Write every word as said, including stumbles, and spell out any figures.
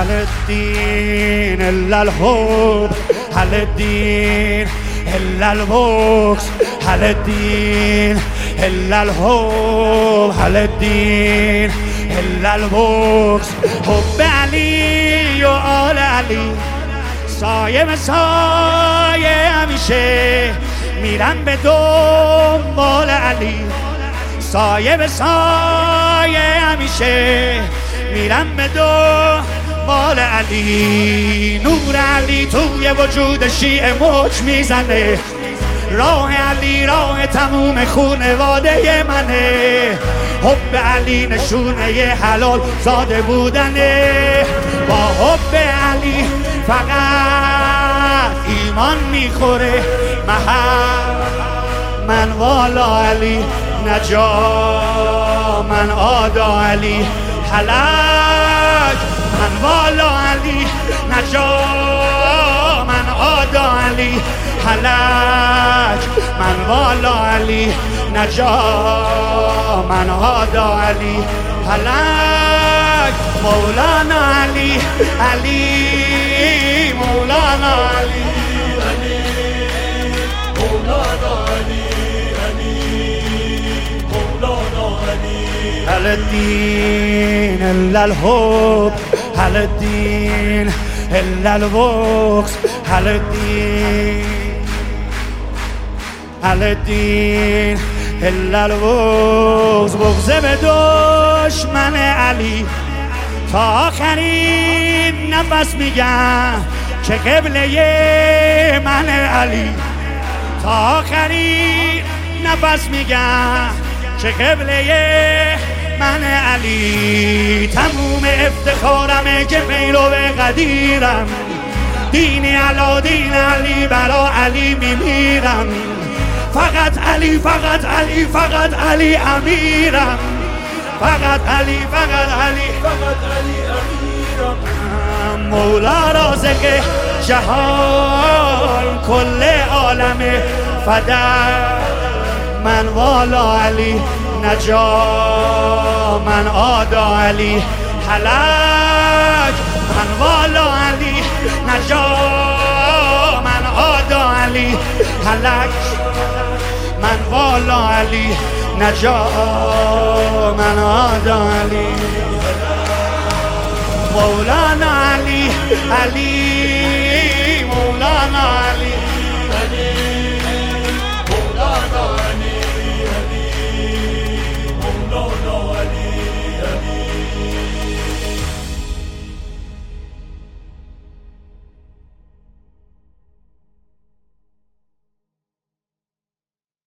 هل الدين إلا الحب، هل الدين إلا البوكس، هل الدين إلا الحب، هل الدين إلا البوکس. حب علی و آل علی، سایه به سایه همیشه میرم به دنبال علی، سایه به سایه همیشه میرم به دنبال علی. نور علی توی وجود شیعه موج میزنه، راه علی راه تموم خونواده منه. حب علی نشونه ی حلال زاده بودنه، با حب علی فقط ایمان میخوره محل. من والا علی نجا، من آدا علی هلاک، من والا علی نجا، من آدا علی هلاک، من والا علی نجا، من آدا علی هلاک. مولانا علی علی، مولانا علی علی، مولانا علی علی، مولانا علی. هل الدين إلا الحب، هل الدين إلا البوكس، هل الدين هل الدين إلا البوکس. بغض به دشمن علی تا آخرین نفس میگم که قبله من علی، تا آخرین نفس میگم که قبله من علی. تموم افتخارمه که پیرو قدیرم، دین علا دین علی برا علی میمیرم. فقط علی فقط علی فقط علی امیرم، فقط علی فقط علی فقط علی امیرم. مولا رازق جهان کل عالم فدا، من والا علی نجا، من آدا علی هلاک، من والا علی نجا، من آدا علی هلاک، من والا علی نجا، من آدا علی. مولانا علی علی، مولانا علی.